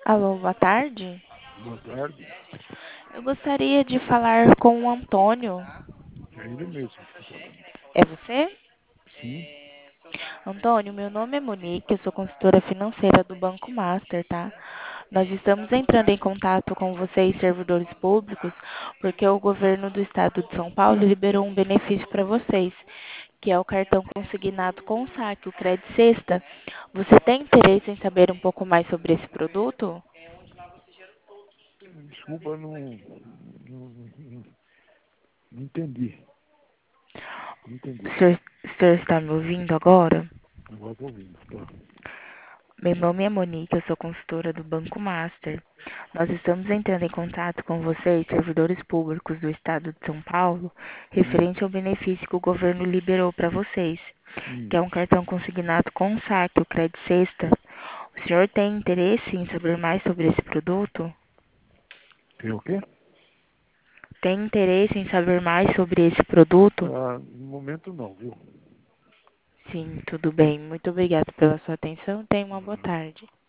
Alô, boa tarde. Boa tarde. Eu gostaria de falar com o Antônio. É ele mesmo. É você? Sim. Antônio, meu nome é Monique, eu sou consultora financeira do Banco Master, tá? Nós estamos entrando em contato com vocês, servidores públicos, porque o governo do estado de São Paulo liberou um benefício para vocês, que é o cartão consignado com saque, o Credit Sexta. Você tem interesse em saber um pouco mais sobre esse produto? Desculpa, não entendi. Não entendi. O senhor está me ouvindo agora? Agora estou ouvindo. Tá. Meu nome é Monique, eu sou consultora do Banco Master. Nós estamos entrando em contato com vocês, servidores públicos do Estado de São Paulo, Hum, referente ao benefício que o governo liberou para vocês, que hum. é um cartão consignado com saque, o Credit Sexta. O senhor tem interesse em saber mais sobre esse produto? Tem o quê? Tem interesse em saber mais sobre esse produto? Ah, no momento não, viu? Sim, tudo bem. Muito obrigada pela sua atenção. Tenha uma boa tarde.